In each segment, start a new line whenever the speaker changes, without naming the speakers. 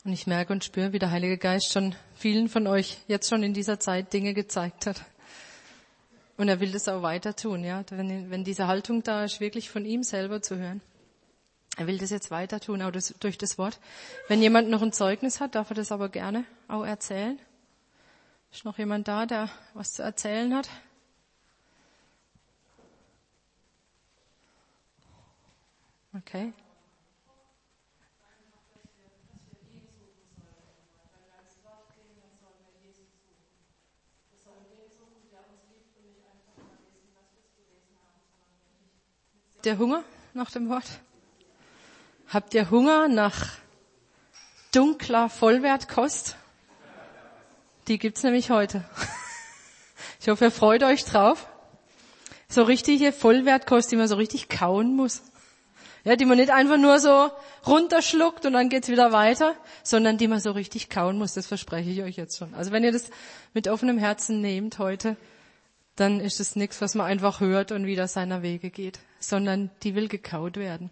Und ich merke und spüre, wie der Heilige Geist schon vielen von euch jetzt schon in dieser Zeit Dinge gezeigt hat. Und er will das auch weiter tun, ja. Wenn diese Haltung da ist, wirklich von ihm selber zu hören. Er will das jetzt weiter tun, auch durch das Wort. Wenn jemand noch ein Zeugnis hat, darf er das aber gerne auch erzählen. Ist noch jemand da, der was zu erzählen hat? Okay. Habt ihr Hunger nach dem Wort? Habt ihr Hunger nach dunkler Vollwertkost? Die gibt's nämlich heute. Ich hoffe, ihr freut euch drauf. So richtige Vollwertkost, die man so richtig kauen muss. Ja, die man nicht einfach nur so runterschluckt und dann geht's wieder weiter, sondern die man so richtig kauen muss. Das verspreche ich euch jetzt schon. Also wenn ihr das mit offenem Herzen nehmt heute, dann ist es nichts, was man einfach hört und wieder seiner Wege geht, sondern die will gekaut werden.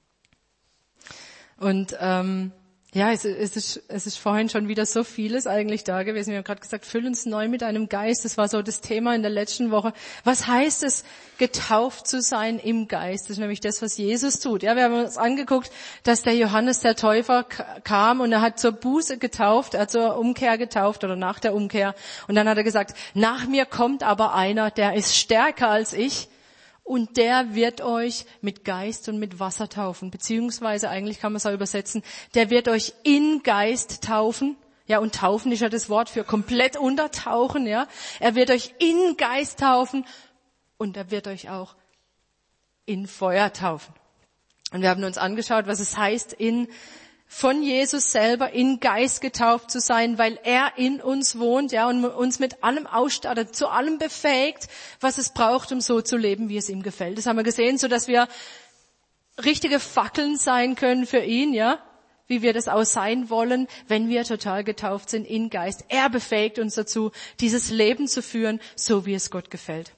Und ja, es ist vorhin schon wieder so vieles eigentlich da gewesen. Wir haben gerade gesagt, füll uns neu mit deinem Geist. Das war so das Thema in der letzten Woche. Was heißt es, getauft zu sein im Geist? Das ist nämlich das, was Jesus tut. Ja, wir haben uns angeguckt, dass der Johannes der Täufer kam und er hat zur Buße getauft, er hat zur Umkehr getauft oder nach der Umkehr. Und dann hat er gesagt, nach mir kommt aber einer, der ist stärker als ich. Und der wird euch mit Geist und mit Wasser taufen. Beziehungsweise, eigentlich kann man es auch übersetzen, der wird euch in Geist taufen. Ja, und taufen ist ja das Wort für komplett untertauchen, ja. Er wird euch in Geist taufen und er wird euch auch in Feuer taufen. Und wir haben uns angeschaut, was es heißt, von Jesus selber in Geist getauft zu sein, weil er in uns wohnt, ja, und uns mit allem ausstattet, zu allem befähigt, was es braucht, um so zu leben, wie es ihm gefällt. Das haben wir gesehen, so dass wir richtige Fackeln sein können für ihn, ja, wie wir das auch sein wollen, wenn wir total getauft sind in Geist. Er befähigt uns dazu, dieses Leben zu führen, so wie es Gott gefällt.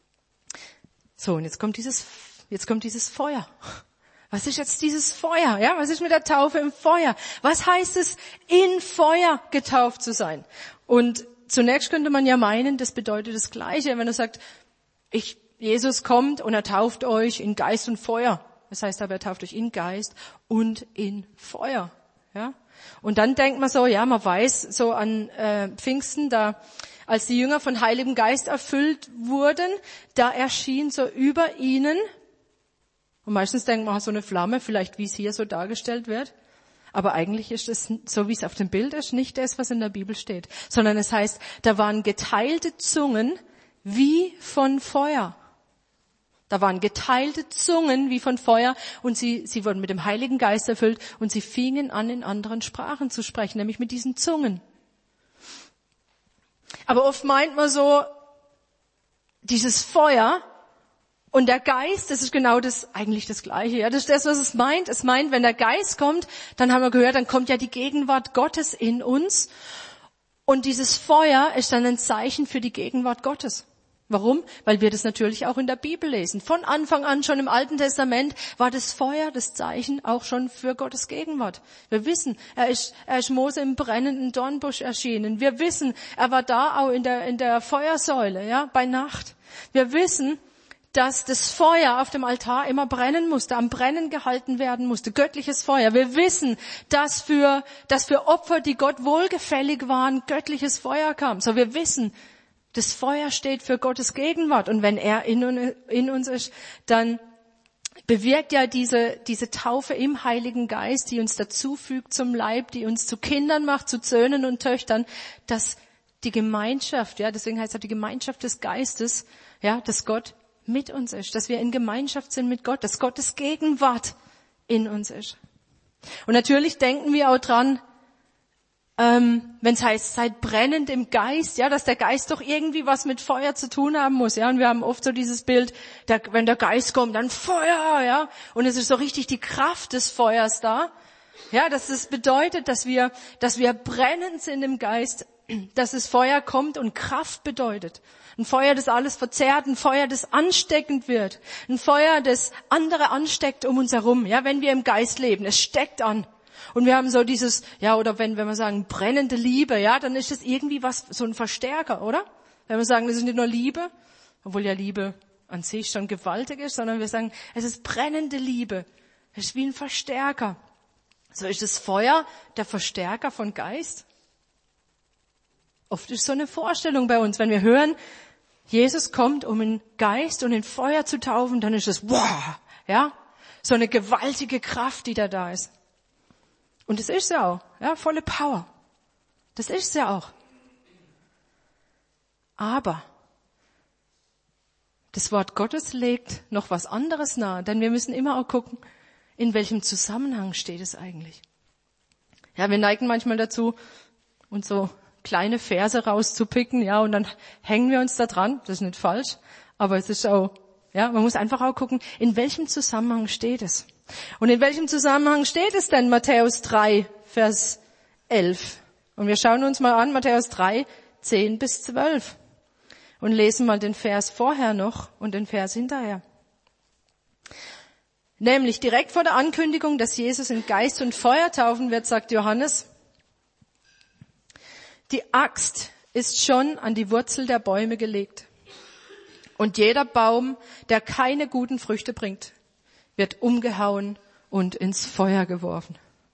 So, und jetzt kommt dieses Feuer. Was ist jetzt dieses Feuer? Ja, was ist mit der Taufe im Feuer? Was heißt es, in Feuer getauft zu sein? Und zunächst könnte man ja meinen, das bedeutet das Gleiche, wenn er sagt, Jesus kommt und er tauft euch in Geist und Feuer. Das heißt aber, er tauft euch in Geist und in Feuer. Ja? Und dann denkt man so, ja, man weiß so an Pfingsten, da als die Jünger von Heiligem Geist erfüllt wurden, da erschien so über ihnen. Und meistens denkt man, so eine Flamme, vielleicht wie es hier so dargestellt wird. Aber eigentlich ist es, so wie es auf dem Bild ist, nicht das, was in der Bibel steht. Sondern es heißt, da waren geteilte Zungen wie von Feuer. Da waren geteilte Zungen wie von Feuer und sie wurden mit dem Heiligen Geist erfüllt und sie fingen an, in anderen Sprachen zu sprechen, nämlich mit diesen Zungen. Aber oft meint man so, dieses Feuer und der Geist, das ist genau eigentlich das Gleiche. Ja, das ist das, was es meint. Es meint, wenn der Geist kommt, dann haben wir gehört, dann kommt ja die Gegenwart Gottes in uns. Und dieses Feuer ist dann ein Zeichen für die Gegenwart Gottes. Warum? Weil wir das natürlich auch in der Bibel lesen. Von Anfang an, schon im Alten Testament, war das Feuer das Zeichen auch schon für Gottes Gegenwart. Wir wissen, er ist Mose im brennenden Dornbusch erschienen. Wir wissen, er war da auch in der Feuersäule, ja, bei Nacht. Wir wissen, dass das Feuer auf dem Altar immer brennen musste, am Brennen gehalten werden musste, göttliches Feuer. Wir wissen, dass für Opfer, die Gott wohlgefällig waren, göttliches Feuer kam. So, wir wissen, das Feuer steht für Gottes Gegenwart. Und wenn er in uns ist, dann bewirkt ja diese Taufe im Heiligen Geist, die uns dazufügt zum Leib, die uns zu Kindern macht, zu Söhnen und Töchtern, dass die Gemeinschaft, ja, deswegen heißt es auch die Gemeinschaft des Geistes, ja, dass Gott mit uns ist, dass wir in Gemeinschaft sind mit Gott, dass Gottes Gegenwart in uns ist. Und natürlich denken wir auch dran, wenn es heißt, seid brennend im Geist, ja, dass der Geist doch irgendwie was mit Feuer zu tun haben muss, ja, und wir haben oft so dieses Bild, wenn der Geist kommt, dann Feuer, ja, und es ist so richtig die Kraft des Feuers da, ja, dass es bedeutet, dass wir brennend sind im Geist, dass das Feuer kommt und Kraft bedeutet. Ein Feuer, das alles verzehrt, ein Feuer, das ansteckend wird, ein Feuer, das andere ansteckt um uns herum, ja, wenn wir im Geist leben, es steckt an. Und wir haben so dieses, ja, oder wenn wir sagen brennende Liebe, ja, dann ist das irgendwie was, so ein Verstärker, oder? Wenn wir sagen, das ist nicht nur Liebe, obwohl ja Liebe an sich schon gewaltig ist, sondern wir sagen, es ist brennende Liebe. Es ist wie ein Verstärker. So ist das Feuer der Verstärker von Geist. Oft ist so eine Vorstellung bei uns, wenn wir hören, Jesus kommt, um in Geist und in Feuer zu taufen, dann ist es, wow, ja, so eine gewaltige Kraft, die da ist. Und das ist ja auch, ja, volle Power. Das ist ja auch. Aber das Wort Gottes legt noch was anderes nahe, denn wir müssen immer auch gucken, in welchem Zusammenhang steht es eigentlich. Ja, wir neigen manchmal dazu, uns so kleine Verse rauszupicken, ja, und dann hängen wir uns da dran. Das ist nicht falsch, aber es ist auch, ja, man muss einfach auch gucken, in welchem Zusammenhang steht es. Und in welchem Zusammenhang steht es denn? Matthäus 3, Vers 11. Und wir schauen uns mal an, Matthäus 3, 10 bis 12. Und lesen mal den Vers vorher noch und den Vers hinterher. Nämlich direkt vor der Ankündigung, dass Jesus in Geist und Feuer taufen wird, sagt Johannes, die Axt ist schon an die Wurzel der Bäume gelegt. Und jeder Baum, der keine guten Früchte bringt, wird umgehauen und ins Feuer geworfen.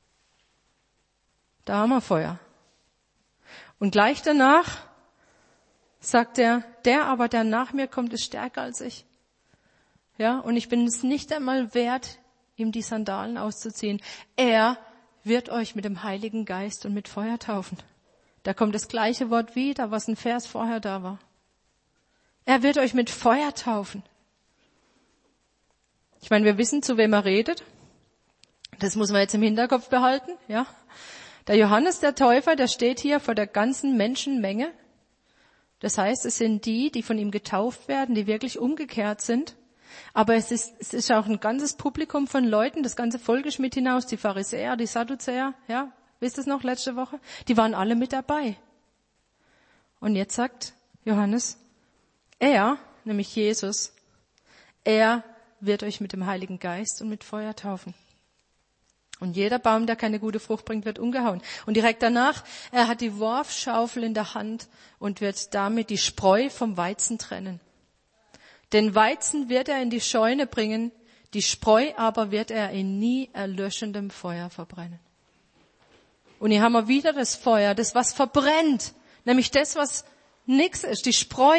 Da haben wir Feuer. Und gleich danach sagt er, der aber, der nach mir kommt, ist stärker als ich. Ja, und ich bin es nicht einmal wert, ihm die Sandalen auszuziehen. Er wird euch mit dem Heiligen Geist und mit Feuer taufen. Da kommt das gleiche Wort wieder, was ein Vers vorher da war. Er wird euch mit Feuer taufen. Ich meine, wir wissen, zu wem er redet. Das muss man jetzt im Hinterkopf behalten, ja. Der Johannes der Täufer, der steht hier vor der ganzen Menschenmenge. Das heißt, es sind die, die von ihm getauft werden, die wirklich umgekehrt sind. Aber es ist auch ein ganzes Publikum von Leuten, das ganze Volk ist mit hinaus, die Pharisäer, die Sadduzäer, ja, wisst ihr es noch, letzte Woche? Die waren alle mit dabei. Und jetzt sagt Johannes, er, nämlich Jesus, er wird euch mit dem Heiligen Geist und mit Feuer taufen. Und jeder Baum, der keine gute Frucht bringt, wird umgehauen. Und direkt danach, er hat die Worfschaufel in der Hand und wird damit die Spreu vom Weizen trennen. Den Weizen wird er in die Scheune bringen, die Spreu aber wird er in nie erlöschendem Feuer verbrennen. Und hier haben wir wieder das Feuer, das was verbrennt, nämlich das, was nix ist, die Spreu.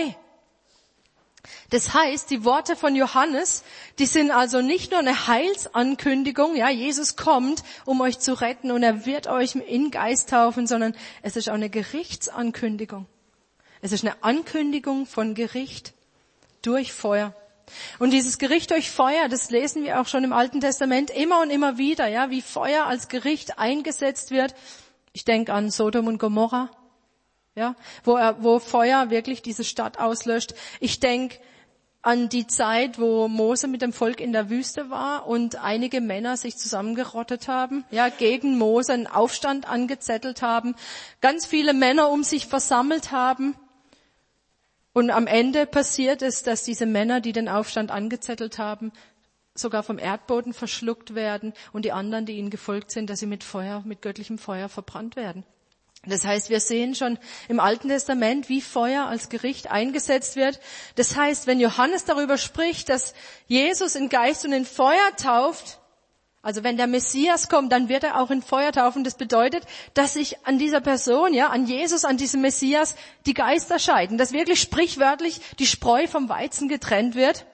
Das heißt, die Worte von Johannes, die sind also nicht nur eine Heilsankündigung, ja, Jesus kommt, um euch zu retten und er wird euch in Geist taufen, sondern es ist auch eine Gerichtsankündigung. Es ist eine Ankündigung von Gericht durch Feuer. Und dieses Gericht durch Feuer, das lesen wir auch schon im Alten Testament immer und immer wieder, ja, wie Feuer als Gericht eingesetzt wird. Ich denke an Sodom und Gomorra, ja, wo Feuer wirklich diese Stadt auslöscht. Ich denke an die Zeit, wo Mose mit dem Volk in der Wüste war und einige Männer sich zusammengerottet haben, ja, gegen Mose einen Aufstand angezettelt haben, ganz viele Männer um sich versammelt haben. Und am Ende passiert es, dass diese Männer, die den Aufstand angezettelt haben, sogar vom Erdboden verschluckt werden und die anderen, die ihnen gefolgt sind, dass sie mit Feuer, mit göttlichem Feuer verbrannt werden. Das heißt, wir sehen schon im Alten Testament, wie Feuer als Gericht eingesetzt wird. Das heißt, wenn Johannes darüber spricht, dass Jesus in Geist und in Feuer tauft, also wenn der Messias kommt, dann wird er auch in Feuer taufen. Das bedeutet, dass sich an dieser Person, ja, an Jesus, an diesem Messias, die Geister scheiden. Dass wirklich sprichwörtlich die Spreu vom Weizen getrennt wird.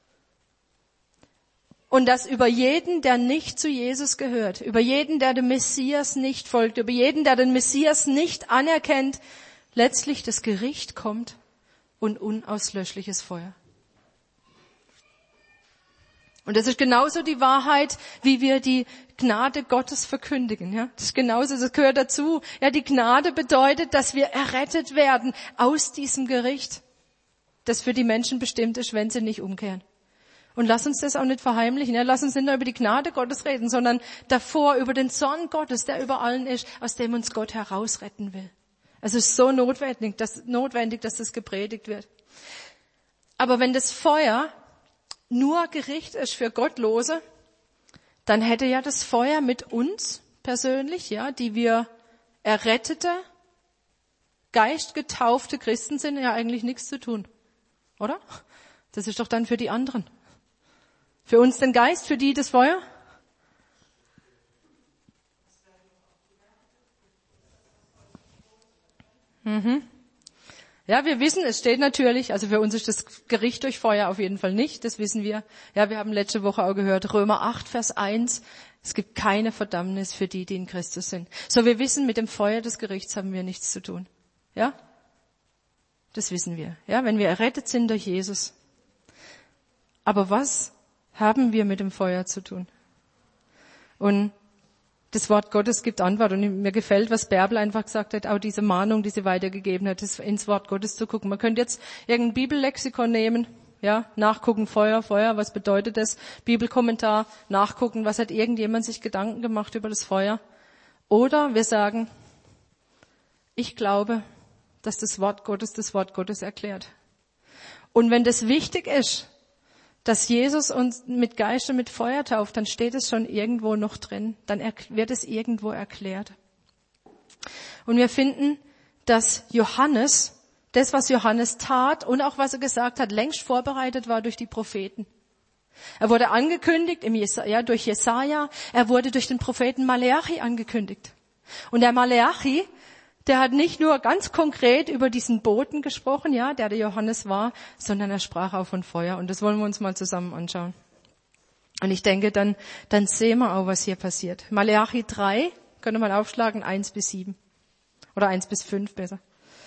Und dass über jeden, der nicht zu Jesus gehört, über jeden, der dem Messias nicht folgt, über jeden, der den Messias nicht anerkennt, letztlich das Gericht kommt und unauslöschliches Feuer. Und das ist genauso die Wahrheit, wie wir die Gnade Gottes verkündigen. Ja, das ist genauso, das gehört dazu. Ja, die Gnade bedeutet, dass wir errettet werden aus diesem Gericht, das für die Menschen bestimmt ist, wenn sie nicht umkehren. Und lass uns das auch nicht verheimlichen. Ja, lass uns nicht nur über die Gnade Gottes reden, sondern davor über den Zorn Gottes, der über allen ist, aus dem uns Gott herausretten will. Es ist so notwendig, dass das gepredigt wird. Aber wenn das Feuer nur Gericht ist für Gottlose, dann hätte ja das Feuer mit uns persönlich, ja, die wir errettete, geistgetaufte Christen sind, ja eigentlich nichts zu tun, oder? Das ist doch dann für die anderen. Für uns den Geist, für die das Feuer? Ja, wir wissen, es steht natürlich, also für uns ist das Gericht durch Feuer auf jeden Fall nicht, das wissen wir. Ja, wir haben letzte Woche auch gehört, Römer 8, Vers 1, es gibt keine Verdammnis für die, die in Christus sind. So, wir wissen, mit dem Feuer des Gerichts haben wir nichts zu tun. Ja? Das wissen wir. Ja, wenn wir errettet sind durch Jesus. Aber was haben wir mit dem Feuer zu tun? Und das Wort Gottes gibt Antwort. Und mir gefällt, was Bärbel einfach gesagt hat, auch diese Mahnung, die sie weitergegeben hat, ins Wort Gottes zu gucken. Man könnte jetzt irgendein Bibellexikon nehmen, ja, nachgucken, Feuer, was bedeutet das? Bibelkommentar, nachgucken, was hat irgendjemand sich Gedanken gemacht über das Feuer? Oder wir sagen, ich glaube, dass das Wort Gottes erklärt. Und wenn das wichtig ist, dass Jesus uns mit Geist und mit Feuer tauft, dann steht es schon irgendwo noch drin. Dann wird es irgendwo erklärt. Und wir finden, dass Johannes, das, was Johannes tat und auch was er gesagt hat, längst vorbereitet war durch die Propheten. Er wurde angekündigt durch Jesaja. Er wurde durch den Propheten Maleachi angekündigt. Und der Maleachi, der hat nicht nur ganz konkret über diesen Boten gesprochen, ja, der Johannes war, sondern er sprach auch von Feuer. Und das wollen wir uns mal zusammen anschauen. Und ich denke, dann sehen wir auch, was hier passiert. Maleachi 3, könnt ihr mal aufschlagen, 1-7. Oder 1-5 besser.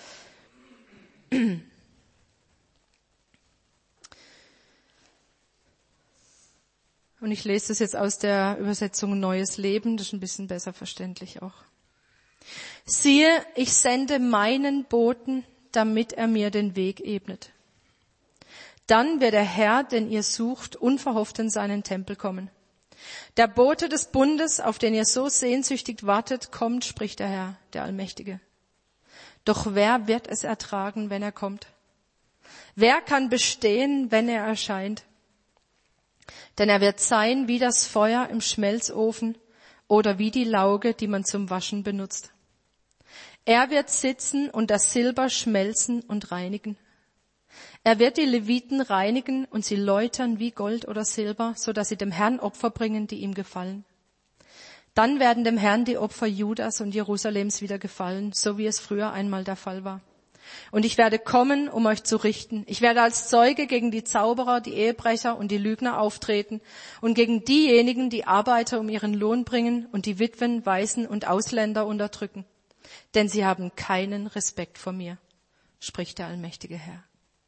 Und ich lese das jetzt aus der Übersetzung Neues Leben, das ist ein bisschen besser verständlich auch. Siehe, ich sende meinen Boten, damit er mir den Weg ebnet. Dann wird der Herr, den ihr sucht, unverhofft in seinen Tempel kommen. Der Bote des Bundes, auf den ihr so sehnsüchtig wartet, kommt, spricht der Herr, der Allmächtige. Doch wer wird es ertragen, wenn er kommt? Wer kann bestehen, wenn er erscheint? Denn er wird sein wie das Feuer im Schmelzofen oder wie die Lauge, die man zum Waschen benutzt. Er wird sitzen und das Silber schmelzen und reinigen. Er wird die Leviten reinigen und sie läutern wie Gold oder Silber, so dass sie dem Herrn Opfer bringen, die ihm gefallen. Dann werden dem Herrn die Opfer Judas und Jerusalems wieder gefallen, so wie es früher einmal der Fall war. Und ich werde kommen, um euch zu richten. Ich werde als Zeuge gegen die Zauberer, die Ehebrecher und die Lügner auftreten und gegen diejenigen, die Arbeiter um ihren Lohn bringen und die Witwen, Waisen und Ausländer unterdrücken. Denn sie haben keinen Respekt vor mir, spricht der allmächtige Herr.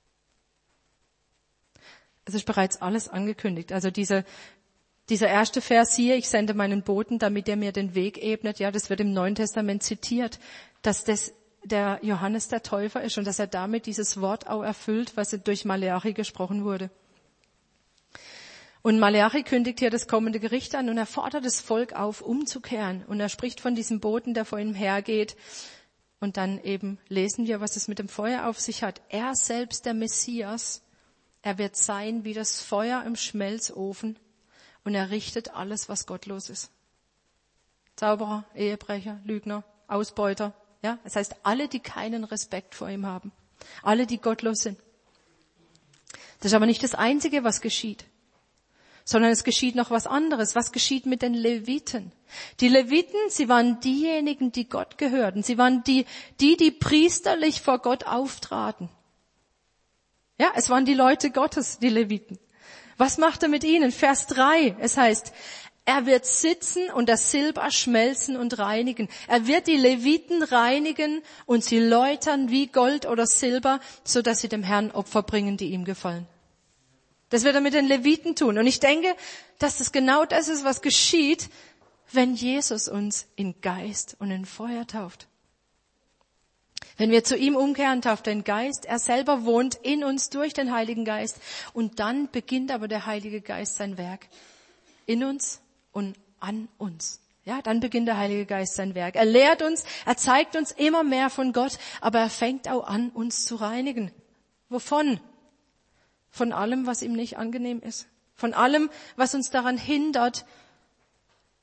Es ist bereits alles angekündigt. Also dieser erste Vers hier, ich sende meinen Boten, damit er mir den Weg ebnet. Ja, das wird im Neuen Testament zitiert, dass das der Johannes der Täufer ist und dass er damit dieses Wort auch erfüllt, was durch Maleachi gesprochen wurde. Und Maleachi kündigt hier das kommende Gericht an und er fordert das Volk auf, umzukehren. Und er spricht von diesem Boten, der vor ihm hergeht. Und dann eben lesen wir, was es mit dem Feuer auf sich hat. Er selbst, der Messias, er wird sein wie das Feuer im Schmelzofen und er richtet alles, was gottlos ist. Zauberer, Ehebrecher, Lügner, Ausbeuter. Ja, das heißt, alle, die keinen Respekt vor ihm haben. Alle, die gottlos sind. Das ist aber nicht das Einzige, was geschieht. Sondern es geschieht noch was anderes. Was geschieht mit den Leviten? Die Leviten, sie waren diejenigen, die Gott gehörten. Sie waren die priesterlich vor Gott auftraten. Ja, es waren die Leute Gottes, die Leviten. Was macht er mit ihnen? Vers 3, es heißt, er wird sitzen und das Silber schmelzen und reinigen. Er wird die Leviten reinigen und sie läutern wie Gold oder Silber, so dass sie dem Herrn Opfer bringen, die ihm gefallen. Das wird er mit den Leviten tun. Und ich denke, dass das genau das ist, was geschieht, wenn Jesus uns in Geist und in Feuer tauft. Wenn wir zu ihm umkehren, tauft er in Geist. Er selber wohnt in uns durch den Heiligen Geist. Und dann beginnt aber der Heilige Geist sein Werk. In uns und an uns. Ja, dann beginnt der Heilige Geist sein Werk. Er lehrt uns, er zeigt uns immer mehr von Gott, aber er fängt auch an, uns zu reinigen. Wovon? Von allem, was ihm nicht angenehm ist. Von allem, was uns daran hindert,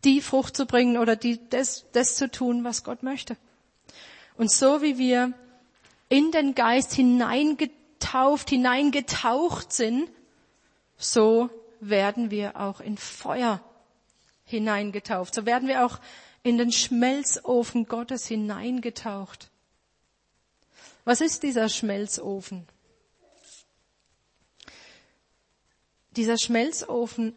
die Frucht zu bringen oder das zu tun, was Gott möchte. Und so wie wir in den Geist hineingetaucht sind, so werden wir auch in Feuer hineingetaucht. So werden wir auch in den Schmelzofen Gottes hineingetaucht. Was ist dieser Schmelzofen? Dieser Schmelzofen,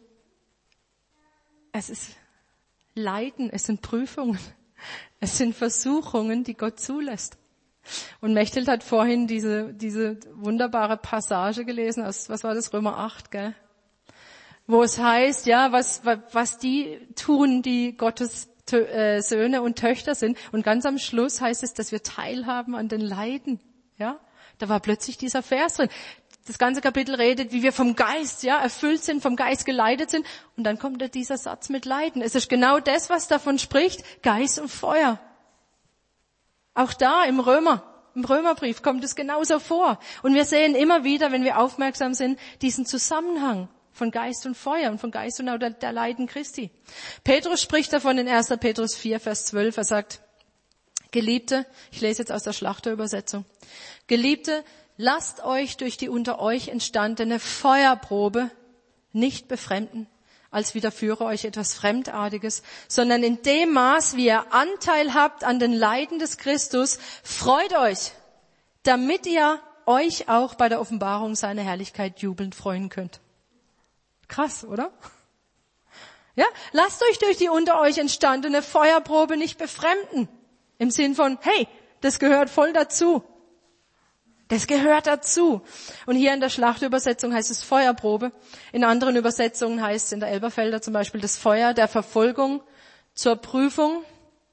es ist Leiden, es sind Prüfungen, es sind Versuchungen, die Gott zulässt. Und Mechthild hat vorhin diese wunderbare Passage gelesen aus, was war das, Römer 8, gell? Wo es heißt, ja, was die tun, die Gottes Söhne und Töchter sind. Und ganz am Schluss heißt es, dass wir teilhaben an den Leiden, ja? Da war plötzlich dieser Vers drin. Das ganze Kapitel redet, wie wir vom Geist, ja, erfüllt sind, vom Geist geleitet sind. Und dann kommt dieser Satz mit Leiden. Es ist genau das, was davon spricht, Geist und Feuer. Auch da im Römerbrief kommt es genauso vor. Und wir sehen immer wieder, wenn wir aufmerksam sind, diesen Zusammenhang von Geist und Feuer und von Geist und auch der Leiden Christi. Petrus spricht davon in 1. Petrus 4, Vers 12. Er sagt, Geliebte, ich lese jetzt aus der Schlachterübersetzung, Geliebte, lasst euch durch die unter euch entstandene Feuerprobe nicht befremden, als widerführe euch etwas Fremdartiges, sondern in dem Maß, wie ihr Anteil habt an den Leiden des Christus, freut euch, damit ihr euch auch bei der Offenbarung seiner Herrlichkeit jubelnd freuen könnt. Krass, oder? Ja, lasst euch durch die unter euch entstandene Feuerprobe nicht befremden. Im Sinn von, hey, das gehört voll dazu. Das gehört dazu. Und hier in der Schlachtübersetzung heißt es Feuerprobe. In anderen Übersetzungen heißt es in der Elberfelder zum Beispiel das Feuer der Verfolgung zur Prüfung.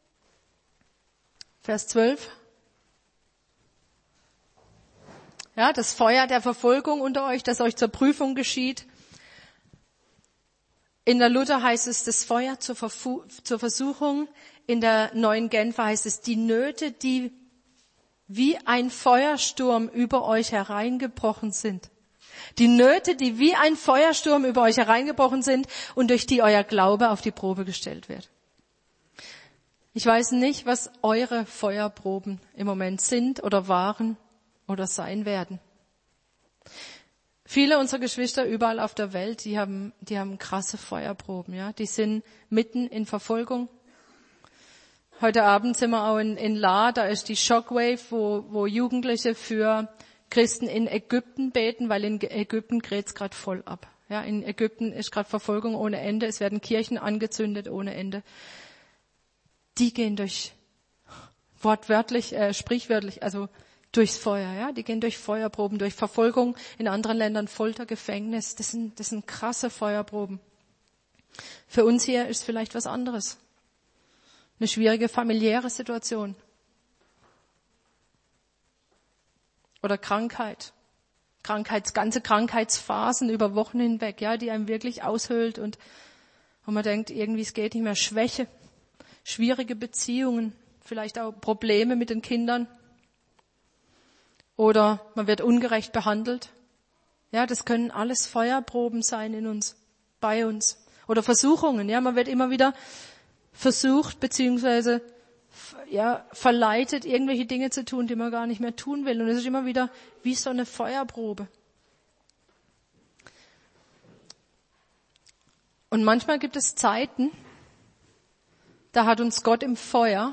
Vers 12. Ja, das Feuer der Verfolgung unter euch, das euch zur Prüfung geschieht. In der Luther heißt es das Feuer zur Versuchung. In der Neuen Genfer heißt es die Nöte, die wie ein Feuersturm über euch hereingebrochen sind. Die Nöte, die wie ein Feuersturm über euch hereingebrochen sind und durch die euer Glaube auf die Probe gestellt wird. Ich weiß nicht, was eure Feuerproben im Moment sind oder waren oder sein werden. Viele unserer Geschwister überall auf der Welt, die haben krasse Feuerproben, ja. Die sind mitten in Verfolgung. Heute Abend sind wir auch in La, da ist die Shockwave, wo Jugendliche für Christen in Ägypten beten, weil in Ägypten grät's gerade voll ab. Ja, in Ägypten ist gerade Verfolgung ohne Ende, es werden Kirchen angezündet ohne Ende. Die gehen durch, sprichwörtlich, also durchs Feuer, ja, die gehen durch Feuerproben, durch Verfolgung, in anderen Ländern Folter, Gefängnis, das sind krasse Feuerproben. Für uns hier ist vielleicht was anderes. Eine schwierige familiäre Situation. Oder Krankheit. Ganze Krankheitsphasen über Wochen hinweg, ja, die einem wirklich aushöhlt und man denkt, irgendwie es geht nicht mehr. Schwäche, schwierige Beziehungen, vielleicht auch Probleme mit den Kindern. Oder man wird ungerecht behandelt. Ja, das können alles Feuerproben sein in uns, bei uns. Oder Versuchungen, ja, man wird immer wieder versucht, beziehungsweise verleitet, irgendwelche Dinge zu tun, die man gar nicht mehr tun will. Und es ist immer wieder wie so eine Feuerprobe. Und manchmal gibt es Zeiten, da hat uns Gott im Feuer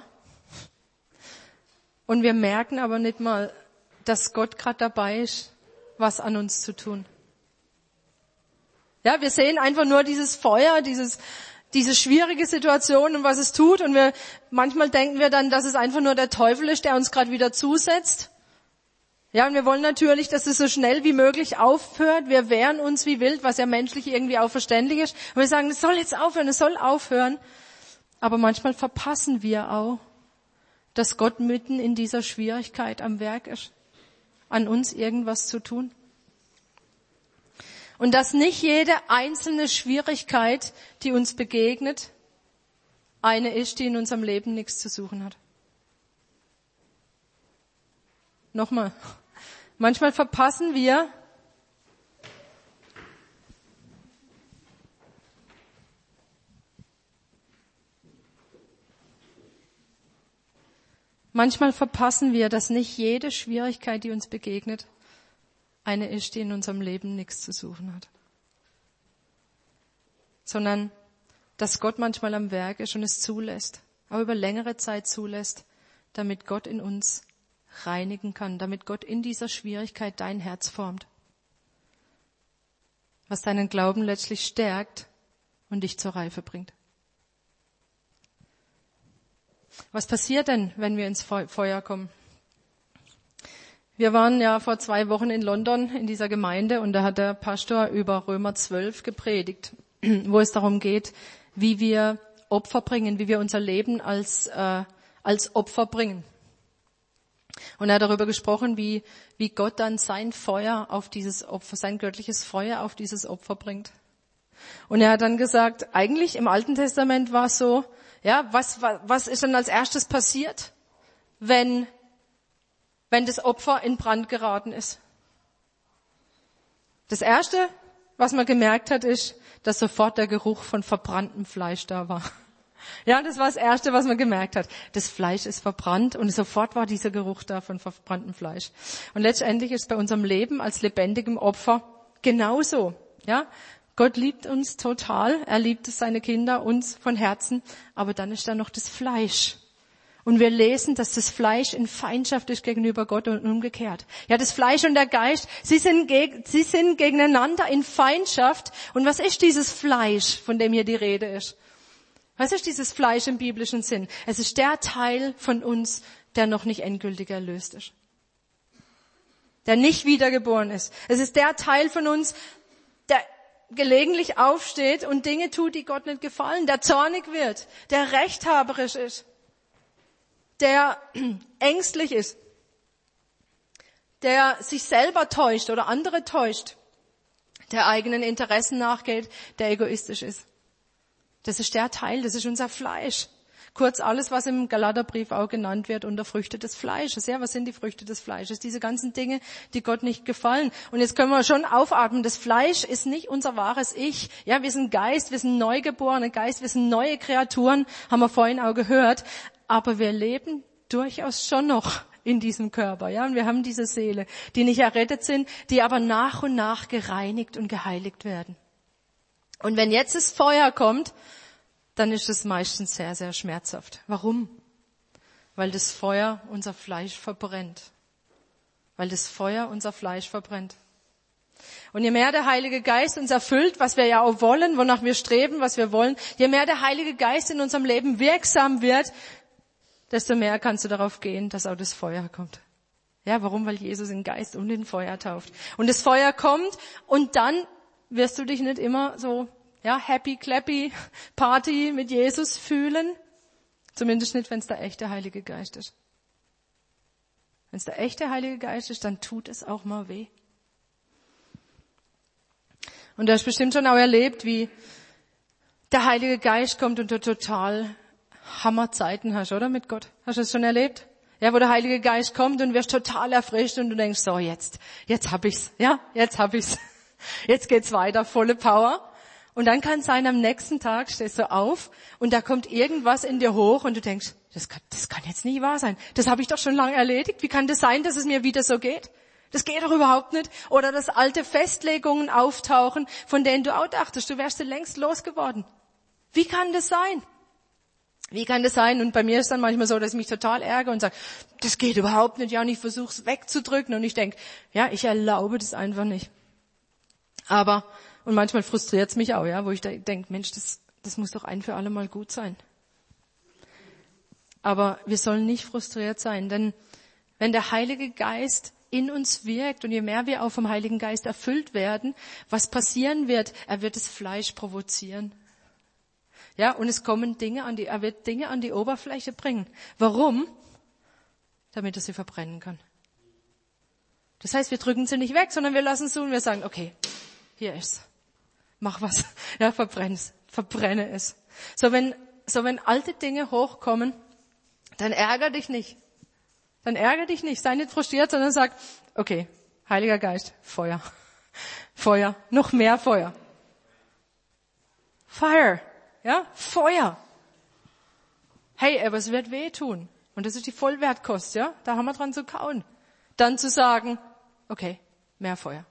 und wir merken aber nicht mal, dass Gott gerade dabei ist, was an uns zu tun. Ja, wir sehen einfach nur dieses Feuer, diese schwierige Situation und was es tut. Und manchmal denken wir dann, dass es einfach nur der Teufel ist, der uns gerade wieder zusetzt. Ja, und wir wollen natürlich, dass es so schnell wie möglich aufhört. Wir wehren uns wie wild, was ja menschlich irgendwie auch verständlich ist. Und wir sagen, es soll jetzt aufhören, es soll aufhören. Aber manchmal verpassen wir auch, dass Gott mitten in dieser Schwierigkeit am Werk ist, an uns irgendwas zu tun. Und dass nicht jede einzelne Schwierigkeit, die uns begegnet, eine ist, die in unserem Leben nichts zu suchen hat. Nochmal. Manchmal verpassen wir, Manchmal verpassen wir, dass nicht jede Schwierigkeit, die uns begegnet, eine ist, die in unserem Leben nichts zu suchen hat. Sondern, dass Gott manchmal am Werk ist und es zulässt, auch über längere Zeit zulässt, damit Gott in uns reinigen kann, damit Gott in dieser Schwierigkeit dein Herz formt. Was deinen Glauben letztlich stärkt und dich zur Reife bringt. Was passiert denn, wenn wir ins Feuer kommen? Wir waren ja vor 2 Wochen in London in dieser Gemeinde und da hat der Pastor über Römer 12 gepredigt, wo es darum geht, wie wir Opfer bringen, wie wir unser Leben als Opfer bringen. Und er hat darüber gesprochen, wie Gott dann sein Feuer auf dieses Opfer, sein göttliches Feuer auf dieses Opfer bringt. Und er hat dann gesagt, eigentlich im Alten Testament war es so, ja, was ist denn als erstes passiert, wenn das Opfer in Brand geraten ist? Das Erste, was man gemerkt hat, ist, dass sofort der Geruch von verbranntem Fleisch da war. Ja, das war das Erste, was man gemerkt hat. Das Fleisch ist verbrannt und sofort war dieser Geruch da von verbranntem Fleisch. Und letztendlich ist es bei unserem Leben als lebendigem Opfer genauso. Ja, Gott liebt uns total. Er liebt seine Kinder, uns von Herzen. Aber dann ist da noch das Fleisch. Und wir lesen, dass das Fleisch in Feindschaft ist gegenüber Gott und umgekehrt. Ja, das Fleisch und der Geist, sie sind gegeneinander in Feindschaft. Und was ist dieses Fleisch, von dem hier die Rede ist? Was ist dieses Fleisch im biblischen Sinn? Es ist der Teil von uns, der noch nicht endgültig erlöst ist. Der nicht wiedergeboren ist. Es ist der Teil von uns, der gelegentlich aufsteht und Dinge tut, die Gott nicht gefallen, der zornig wird, der rechthaberisch ist, der ängstlich ist, der sich selber täuscht oder andere täuscht, der eigenen Interessen nachgeht, der egoistisch ist. Das ist der Teil, das ist unser Fleisch. Kurz alles, was im Galaterbrief auch genannt wird unter Früchte des Fleisches. Ja, was sind die Früchte des Fleisches? Diese ganzen Dinge, die Gott nicht gefallen. Und jetzt können wir schon aufatmen. Das Fleisch ist nicht unser wahres Ich. Ja, wir sind Geist, wir sind neugeborene Geist, wir sind neue Kreaturen, haben wir vorhin auch gehört. Aber wir leben durchaus schon noch in diesem Körper. Ja, und wir haben diese Seele, die nicht errettet sind, die aber nach und nach gereinigt und geheiligt werden. Und wenn jetzt das Feuer kommt, dann ist es meistens sehr, sehr schmerzhaft. Warum? Weil das Feuer unser Fleisch verbrennt. Weil das Feuer unser Fleisch verbrennt. Und je mehr der Heilige Geist uns erfüllt, was wir ja auch wollen, wonach wir streben, was wir wollen, je mehr der Heilige Geist in unserem Leben wirksam wird, desto mehr kannst du darauf gehen, dass auch das Feuer kommt. Ja, warum? Weil Jesus in Geist und in Feuer tauft. Und das Feuer kommt und dann wirst du dich nicht immer so, ja, happy, clappy, Party mit Jesus fühlen. Zumindest nicht, wenn es der echte Heilige Geist ist. Wenn es der echte Heilige Geist ist, dann tut es auch mal weh. Und du hast bestimmt schon auch erlebt, wie der Heilige Geist kommt und du total Hammerzeiten hast, oder? Mit Gott. Hast du das schon erlebt? Ja, wo der Heilige Geist kommt und wirst total erfrischt und du denkst, so jetzt hab ich's. Ja, jetzt hab ich's. Jetzt geht's weiter, volle Power. Und dann kann es sein, am nächsten Tag stehst du auf und da kommt irgendwas in dir hoch und du denkst, das kann jetzt nicht wahr sein. Das habe ich doch schon lange erledigt. Wie kann das sein, dass es mir wieder so geht? Das geht doch überhaupt nicht. Oder dass alte Festlegungen auftauchen, von denen du auch dachtest, du wärst längst losgeworden. Wie kann das sein? Wie kann das sein? Und bei mir ist dann manchmal so, dass ich mich total ärgere und sage, das geht überhaupt nicht. Ja, und ich versuche es wegzudrücken und ich denke, ja, ich erlaube das einfach nicht. Und manchmal frustriert es mich auch, ja, wo ich denke, Mensch, das muss doch ein für alle Mal gut sein. Aber wir sollen nicht frustriert sein, denn wenn der Heilige Geist in uns wirkt und je mehr wir auch vom Heiligen Geist erfüllt werden, was passieren wird, er wird das Fleisch provozieren. Ja, und es kommen er wird Dinge an die Oberfläche bringen. Warum? Damit er sie verbrennen kann. Das heißt, wir drücken sie nicht weg, sondern wir lassen es so und wir sagen, okay, hier ist's. Mach was. Ja, verbrenne es. So wenn alte Dinge hochkommen, dann ärger dich nicht. Sei nicht frustriert, sondern sag, okay, Heiliger Geist, Feuer. Feuer, noch mehr Feuer. Fire. Ja, Feuer. Hey, aber es wird wehtun. Und das ist die Vollwertkost, ja? Da haben wir dran zu kauen. Dann zu sagen, okay, mehr Feuer.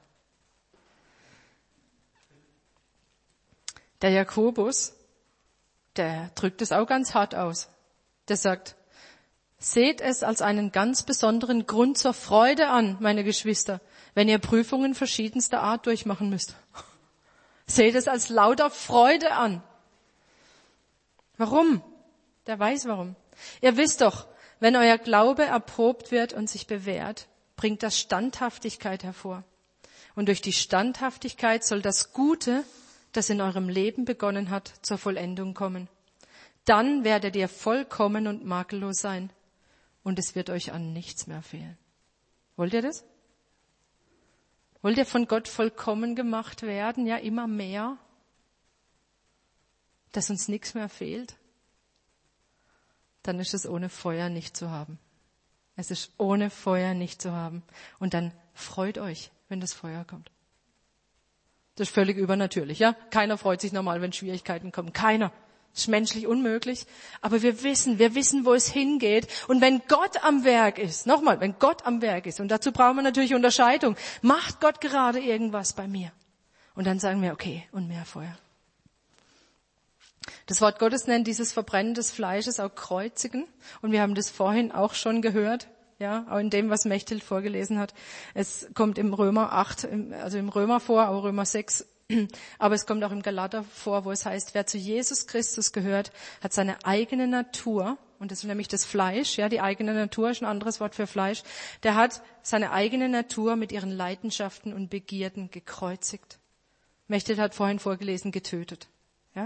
Der Jakobus, der drückt es auch ganz hart aus. Der sagt, seht es als einen ganz besonderen Grund zur Freude an, meine Geschwister, wenn ihr Prüfungen verschiedenster Art durchmachen müsst. Seht es als lauter Freude an. Warum? Der weiß warum. Ihr wisst doch, wenn euer Glaube erprobt wird und sich bewährt, bringt das Standhaftigkeit hervor. Und durch die Standhaftigkeit soll das Gute, das in eurem Leben begonnen hat, zur Vollendung kommen. Dann werdet ihr vollkommen und makellos sein. Und es wird euch an nichts mehr fehlen. Wollt ihr das? Wollt ihr von Gott vollkommen gemacht werden? Ja, immer mehr. Dass uns nichts mehr fehlt? Dann ist es ohne Feuer nicht zu haben. Es ist ohne Feuer nicht zu haben. Und dann freut euch, wenn das Feuer kommt. Das ist völlig übernatürlich, ja? Keiner freut sich normal, wenn Schwierigkeiten kommen. Keiner. Das ist menschlich unmöglich. Aber wir wissen, wo es hingeht. Und wenn Gott am Werk ist, nochmal, wenn Gott am Werk ist, und dazu brauchen wir natürlich Unterscheidung, macht Gott gerade irgendwas bei mir? Und dann sagen wir, okay, und mehr Feuer. Das Wort Gottes nennt dieses Verbrennen des Fleisches auch Kreuzigen. Und wir haben das vorhin auch schon gehört, ja, auch in dem, was Mechthild vorgelesen hat. Es kommt im Römer 8, also im Römer vor, auch Römer 6, aber es kommt auch im Galater vor, wo es heißt, wer zu Jesus Christus gehört, hat seine eigene Natur, und das ist nämlich das Fleisch, ja, die eigene Natur ist ein anderes Wort für Fleisch, der hat seine eigene Natur mit ihren Leidenschaften und Begierden gekreuzigt. Mechthild hat vorhin vorgelesen, getötet, ja.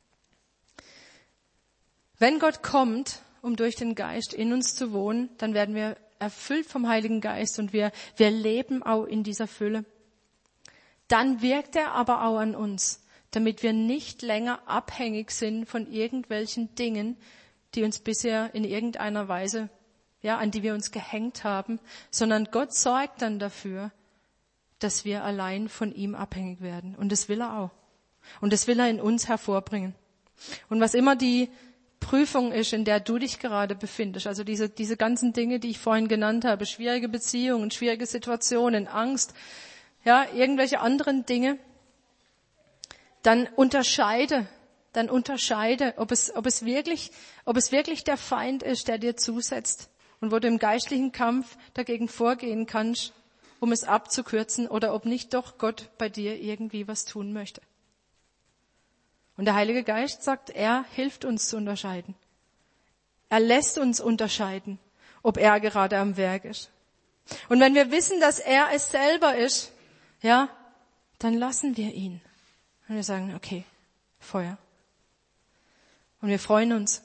Wenn Gott kommt, um durch den Geist in uns zu wohnen, dann werden wir erfüllt vom Heiligen Geist und wir leben auch in dieser Fülle. Dann wirkt er aber auch an uns, damit wir nicht länger abhängig sind von irgendwelchen Dingen, die uns bisher in irgendeiner Weise, ja, an die wir uns gehängt haben, sondern Gott sorgt dann dafür, dass wir allein von ihm abhängig werden. Und das will er auch. Und das will er in uns hervorbringen. Und was immer die Prüfung ist, in der du dich gerade befindest, also diese ganzen Dinge, die ich vorhin genannt habe, schwierige Beziehungen, schwierige Situationen, Angst, ja, irgendwelche anderen Dinge, dann unterscheide, ob es wirklich der Feind ist, der dir zusetzt und wo du im geistlichen Kampf dagegen vorgehen kannst, um es abzukürzen, oder ob nicht doch Gott bei dir irgendwie was tun möchte. Und der Heilige Geist sagt, er hilft uns zu unterscheiden. Er lässt uns unterscheiden, ob er gerade am Werk ist. Und wenn wir wissen, dass er es selber ist, ja, dann lassen wir ihn. Und wir sagen, okay, Feuer. Und wir freuen uns.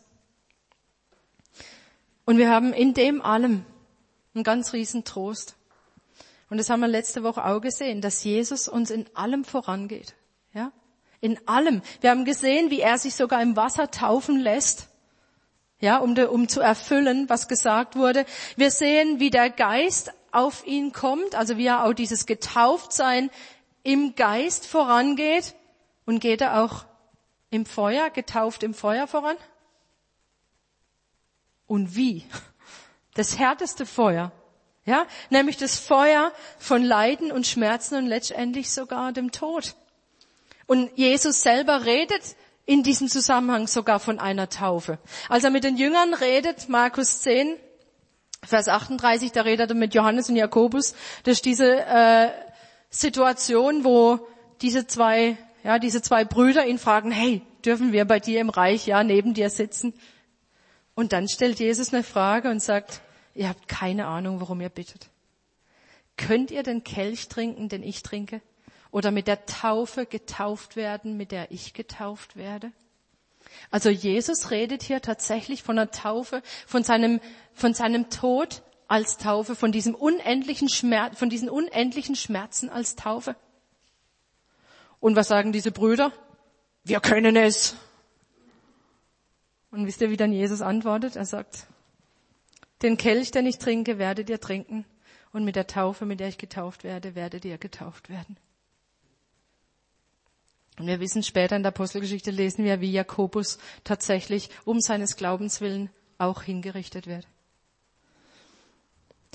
Und wir haben in dem allem einen ganz riesen Trost. Und das haben wir letzte Woche auch gesehen, dass Jesus uns in allem vorangeht. Ja? In allem. Wir haben gesehen, wie er sich sogar im Wasser taufen lässt, ja, um zu erfüllen, was gesagt wurde. Wir sehen, wie der Geist auf ihn kommt, also wie er auch dieses Getauftsein im Geist vorangeht. Und geht er auch im Feuer, getauft im Feuer voran? Und wie? Das härteste Feuer, ja, nämlich das Feuer von Leiden und Schmerzen und letztendlich sogar dem Tod. Und Jesus selber redet in diesem Zusammenhang sogar von einer Taufe. Als er mit den Jüngern redet, Markus 10, Vers 38, da redet er mit Johannes und Jakobus. Das ist diese Situation, wo diese zwei Brüder ihn fragen, hey, dürfen wir bei dir im Reich, ja, neben dir sitzen? Und dann stellt Jesus eine Frage und sagt, ihr habt keine Ahnung, worum ihr bittet. Könnt ihr den Kelch trinken, den ich trinke? Oder mit der Taufe getauft werden, mit der ich getauft werde? Also Jesus redet hier tatsächlich von einer Taufe, von seinem Tod als Taufe, von diesen unendlichen Schmerzen als Taufe. Und was sagen diese Brüder? Wir können es. Und wisst ihr, wie dann Jesus antwortet? Er sagt, den Kelch, den ich trinke, werdet ihr trinken. Und mit der Taufe, mit der ich getauft werde, werdet ihr getauft werden. Und wir wissen, später in der Apostelgeschichte lesen wir, wie Jakobus tatsächlich um seines Glaubens willen auch hingerichtet wird.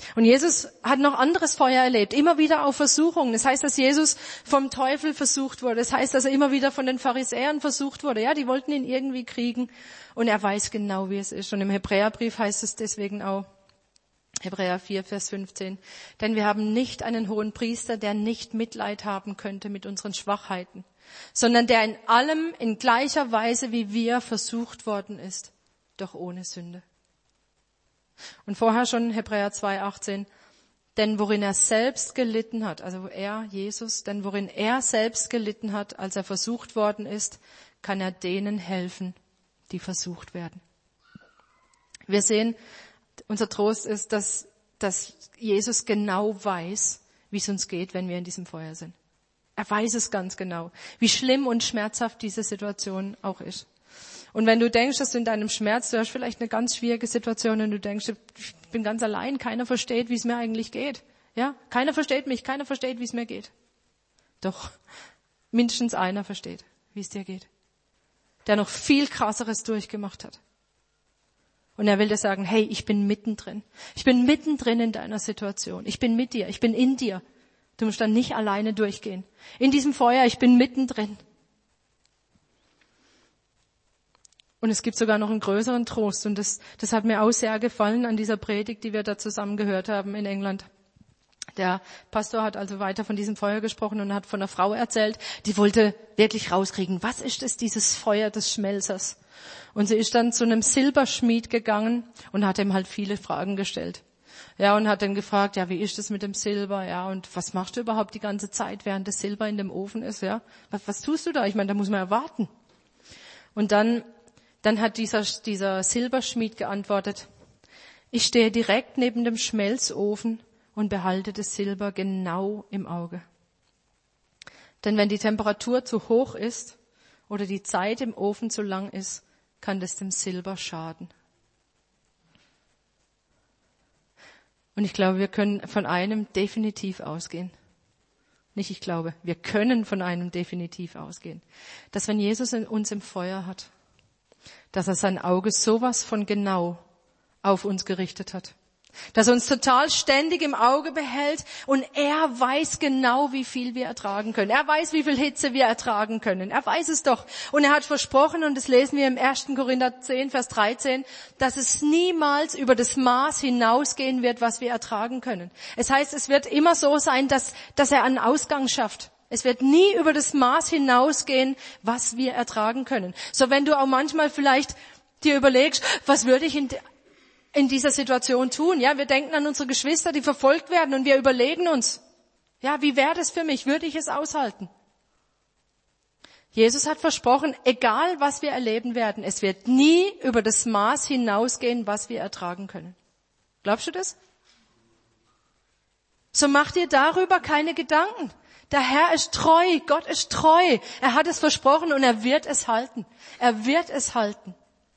Und Jesus hat noch anderes Feuer erlebt, immer wieder auch Versuchungen. Das heißt, dass Jesus vom Teufel versucht wurde. Das heißt, dass er immer wieder von den Pharisäern versucht wurde. Ja, die wollten ihn irgendwie kriegen. Und er weiß genau, wie es ist. Und im Hebräerbrief heißt es deswegen auch, Hebräer 4, Vers 15, denn wir haben nicht einen hohen Priester, der nicht Mitleid haben könnte mit unseren Schwachheiten, sondern der in allem in gleicher Weise wie wir versucht worden ist, doch ohne Sünde. Und vorher schon Hebräer 2, 18, denn worin er selbst gelitten hat, also er, Jesus, denn worin er selbst gelitten hat, als er versucht worden ist, kann er denen helfen, die versucht werden. Wir sehen, unser Trost ist, dass Jesus genau weiß, wie es uns geht, wenn wir in diesem Feuer sind. Er weiß es ganz genau, wie schlimm und schmerzhaft diese Situation auch ist. Und wenn du denkst, dass du in deinem Schmerz, du hast vielleicht eine ganz schwierige Situation und du denkst, ich bin ganz allein, keiner versteht, wie es mir eigentlich geht. Ja, keiner versteht mich, keiner versteht, wie es mir geht. Doch, mindestens einer versteht, wie es dir geht. Der noch viel Krasseres durchgemacht hat. Und er will dir sagen, hey, ich bin mittendrin. Ich bin mittendrin in deiner Situation. Ich bin mit dir, ich bin in dir. Du musst dann nicht alleine durchgehen. In diesem Feuer, ich bin mittendrin. Und es gibt sogar noch einen größeren Trost. Und das hat mir auch sehr gefallen an dieser Predigt, die wir da zusammen gehört haben in England. Der Pastor hat also weiter von diesem Feuer gesprochen und hat von einer Frau erzählt, die wollte wirklich rauskriegen, was ist es, dieses Feuer des Schmelzers? Und sie ist dann zu einem Silberschmied gegangen und hat ihm halt viele Fragen gestellt. Ja, und hat dann gefragt, ja, wie ist das mit dem Silber? Ja, und was machst du überhaupt die ganze Zeit, während das Silber in dem Ofen ist? Ja, was tust du da? Ich meine, da muss man ja warten. Und dann hat dieser Silberschmied geantwortet, ich stehe direkt neben dem Schmelzofen und behalte das Silber genau im Auge. Denn wenn die Temperatur zu hoch ist oder die Zeit im Ofen zu lang ist, kann das dem Silber schaden. Und ich glaube, wir können von einem definitiv ausgehen. Nicht ich glaube, wir können von einem definitiv ausgehen. Dass wenn Jesus uns im Feuer hat, dass er sein Auge sowas von genau auf uns gerichtet hat. Dass er uns total ständig im Auge behält und er weiß genau, wie viel wir ertragen können. Er weiß, wie viel Hitze wir ertragen können. Er weiß es doch. Und er hat versprochen, und das lesen wir im 1. Korinther 10, Vers 13, dass es niemals über das Maß hinausgehen wird, was wir ertragen können. Es heißt, es wird immer so sein, dass er einen Ausgang schafft. Es wird nie über das Maß hinausgehen, was wir ertragen können. So wenn du auch manchmal vielleicht dir überlegst, was würde ich in dieser Situation tun? Ja, wir denken an unsere Geschwister, die verfolgt werden und wir überlegen uns, ja, wie wäre das für mich? Würde ich es aushalten? Jesus hat versprochen, egal was wir erleben werden, es wird nie über das Maß hinausgehen, was wir ertragen können. Glaubst du das? So mach dir darüber keine Gedanken. Der Herr ist treu, Gott ist treu. Er hat es versprochen und er wird es halten. Er wird es halten.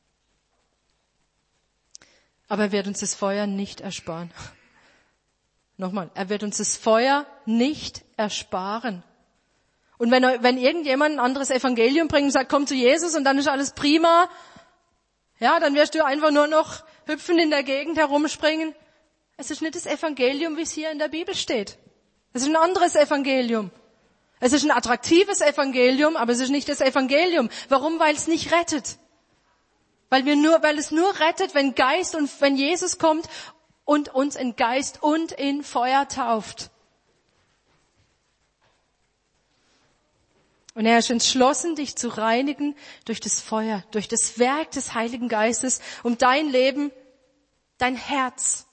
Aber er wird uns das Feuer nicht ersparen. Nochmal, er wird uns das Feuer nicht ersparen. Und wenn irgendjemand ein anderes Evangelium bringt und sagt, komm zu Jesus und dann ist alles prima, ja, dann wirst du einfach nur noch hüpfen in der Gegend herumspringen. Es ist nicht das Evangelium, wie es hier in der Bibel steht. Es ist ein anderes Evangelium. Es ist ein attraktives Evangelium, aber es ist nicht das Evangelium. Warum? Weil es nicht rettet. Weil es nur rettet, wenn Geist und wenn Jesus kommt und uns in Geist und in Feuer tauft. Und er ist entschlossen, dich zu reinigen durch das Feuer, durch das Werk des Heiligen Geistes, um dein Leben, dein Herz,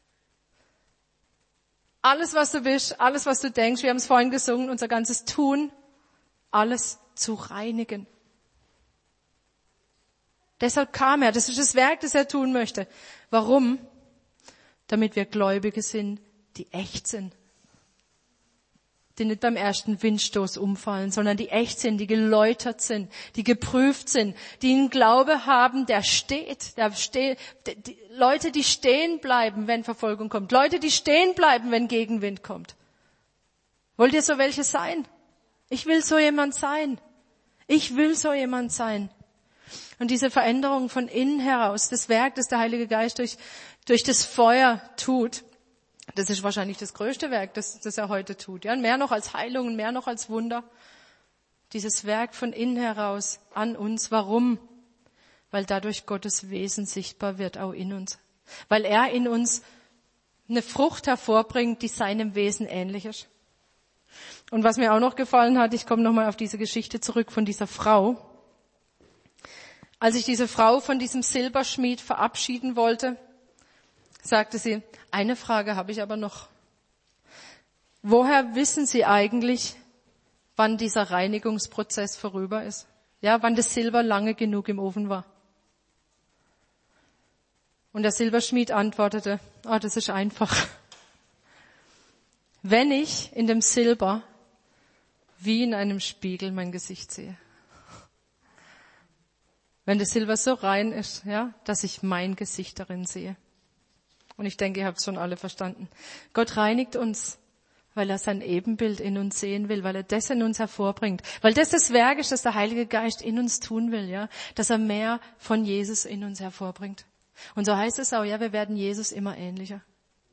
alles, was du bist, alles, was du denkst, wir haben es vorhin gesungen, unser ganzes Tun, alles zu reinigen. Deshalb kam er, das ist das Werk, das er tun möchte. Warum? Damit wir Gläubige sind, die echt sind. Die nicht beim ersten Windstoß umfallen, sondern die echt sind, die geläutert sind, die geprüft sind, die einen Glaube haben, der steht. Leute, die stehen bleiben, wenn Verfolgung kommt. Leute, die stehen bleiben, wenn Gegenwind kommt. Wollt ihr so welche sein? Ich will so jemand sein. Ich will so jemand sein. Und diese Veränderung von innen heraus, das Werk, das der Heilige Geist durch das Feuer tut, Das ist wahrscheinlich das größte Werk, das er heute tut. Ja, mehr noch als Heilung, mehr noch als Wunder. Dieses Werk von innen heraus an uns. Warum? Weil dadurch Gottes Wesen sichtbar wird, auch in uns. Weil er in uns eine Frucht hervorbringt, die seinem Wesen ähnlich ist. Und was mir auch noch gefallen hat, ich komme nochmal auf diese Geschichte zurück von dieser Frau. Als ich diese Frau von diesem Silberschmied verabschieden wollte, sagte sie, eine Frage habe ich aber noch. Woher wissen Sie eigentlich, wann dieser Reinigungsprozess vorüber ist? Ja, wann das Silber lange genug im Ofen war? Und der Silberschmied antwortete, das ist einfach. Wenn ich in dem Silber wie in einem Spiegel mein Gesicht sehe. Wenn das Silber so rein ist, ja, dass ich mein Gesicht darin sehe. Und ich denke, ihr habt es schon alle verstanden. Gott reinigt uns, weil er sein Ebenbild in uns sehen will, weil er das in uns hervorbringt. Weil das Werk ist, das der Heilige Geist in uns tun will, ja, dass er mehr von Jesus in uns hervorbringt. Und so heißt es auch, ja, wir werden Jesus immer ähnlicher.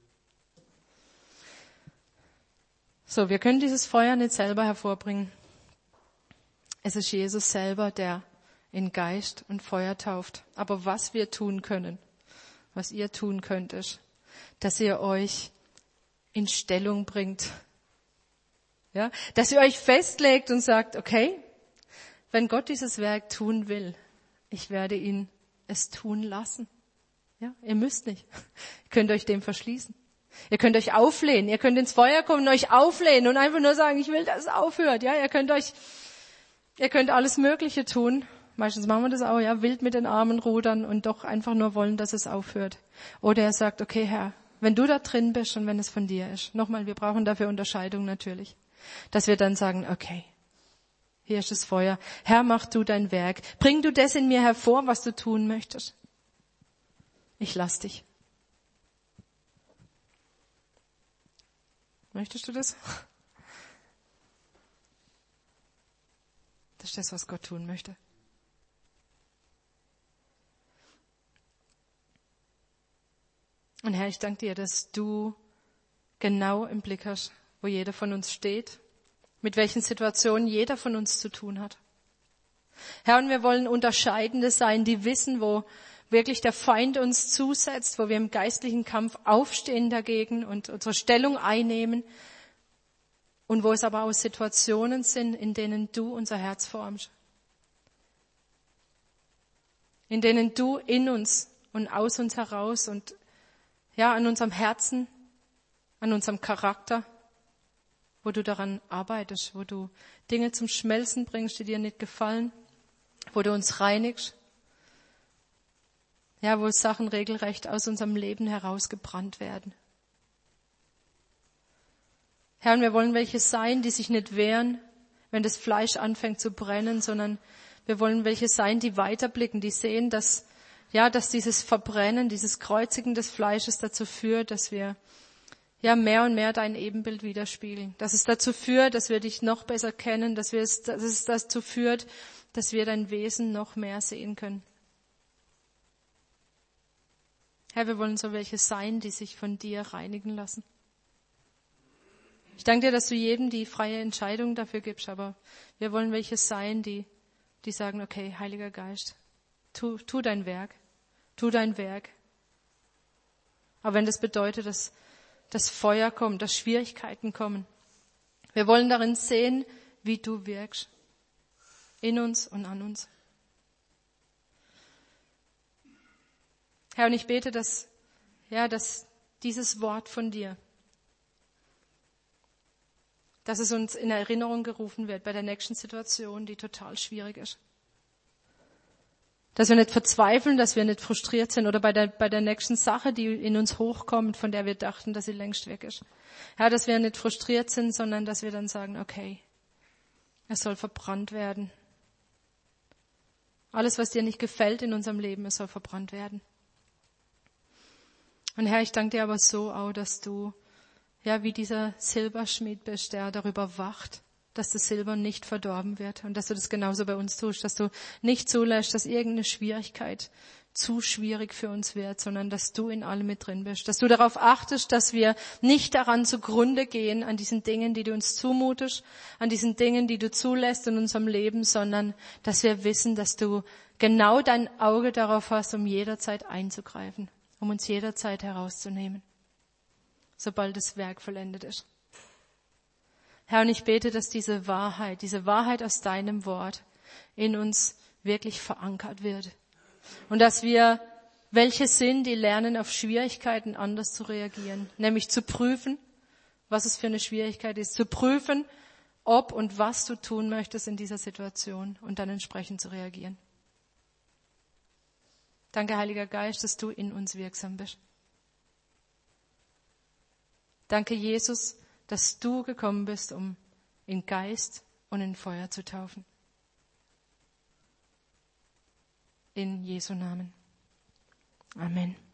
So, wir können dieses Feuer nicht selber hervorbringen. Es ist Jesus selber, der in Geist und Feuer tauft. Aber was wir tun können, was ihr tun könnt, ist, dass ihr euch in Stellung bringt. Ja, dass ihr euch festlegt und sagt, okay, wenn Gott dieses Werk tun will, ich werde ihn es tun lassen. Ja, ihr müsst nicht. Ihr könnt euch dem verschließen. Ihr könnt euch auflehnen. Ihr könnt ins Feuer kommen und euch auflehnen und einfach nur sagen, ich will, dass es aufhört. Ja, ihr könnt alles Mögliche tun. Meistens machen wir das auch, ja, wild mit den Armen rudern und doch einfach nur wollen, dass es aufhört. Oder er sagt, okay, Herr, wenn du da drin bist und wenn es von dir ist. Nochmal, wir brauchen dafür Unterscheidung natürlich. Dass wir dann sagen, okay, hier ist das Feuer. Herr, mach du dein Werk. Bring du das in mir hervor, was du tun möchtest. Ich lass dich. Möchtest du das? Das ist das, was Gott tun möchte. Und Herr, ich danke dir, dass du genau im Blick hast, wo jeder von uns steht, mit welchen Situationen jeder von uns zu tun hat. Herr, und wir wollen Unterscheidende sein, die wissen, wo wirklich der Feind uns zusetzt, wo wir im geistlichen Kampf aufstehen dagegen und unsere Stellung einnehmen und wo es aber auch Situationen sind, in denen du unser Herz formst. In denen du in uns und aus uns heraus und ja, an unserem Herzen, an unserem Charakter, wo du daran arbeitest, wo du Dinge zum Schmelzen bringst, die dir nicht gefallen, wo du uns reinigst, ja, wo Sachen regelrecht aus unserem Leben herausgebrannt werden. Herr, und wir wollen welche sein, die sich nicht wehren, wenn das Fleisch anfängt zu brennen, sondern wir wollen welche sein, die weiterblicken, die sehen, dass dieses Verbrennen, dieses Kreuzigen des Fleisches dazu führt, dass wir mehr und mehr dein Ebenbild widerspiegeln. Dass es dazu führt, dass wir dich noch besser kennen, dass es dazu führt, dass wir dein Wesen noch mehr sehen können. Herr, wir wollen so welche sein, die sich von dir reinigen lassen. Ich danke dir, dass du jedem die freie Entscheidung dafür gibst, aber wir wollen welche sein, die sagen, okay, Heiliger Geist, tu dein Werk, tu dein Werk. Aber wenn das bedeutet, dass das Feuer kommt, dass Schwierigkeiten kommen, wir wollen darin sehen, wie du wirkst, in uns und an uns. Herr, und ich bete, dass dieses Wort von dir, dass es uns in Erinnerung gerufen wird bei der nächsten Situation, die total schwierig ist. Dass wir nicht verzweifeln, dass wir nicht frustriert sind oder bei der nächsten Sache, die in uns hochkommt, von der wir dachten, dass sie längst weg ist. Ja, dass wir nicht frustriert sind, sondern dass wir dann sagen, okay, es soll verbrannt werden. Alles, was dir nicht gefällt in unserem Leben, es soll verbrannt werden. Und Herr, ich danke dir aber so auch, dass du wie dieser Silberschmied bist, der darüber wacht, dass das Silber nicht verdorben wird und dass du das genauso bei uns tust, dass du nicht zulässt, dass irgendeine Schwierigkeit zu schwierig für uns wird, sondern dass du in allem mit drin bist. Dass du darauf achtest, dass wir nicht daran zugrunde gehen, an diesen Dingen, die du uns zumutest, an diesen Dingen, die du zulässt in unserem Leben, sondern dass wir wissen, dass du genau dein Auge darauf hast, um jederzeit einzugreifen, um uns jederzeit herauszunehmen, sobald das Werk vollendet ist. Herr, und ich bete, dass diese Wahrheit aus deinem Wort in uns wirklich verankert wird. Und dass wir welche sind, die lernen, auf Schwierigkeiten anders zu reagieren. Nämlich zu prüfen, was es für eine Schwierigkeit ist. Zu prüfen, ob und was du tun möchtest in dieser Situation und dann entsprechend zu reagieren. Danke, Heiliger Geist, dass du in uns wirksam bist. Danke, Jesus, dass du gekommen bist, um in Geist und in Feuer zu taufen. In Jesu Namen. Amen.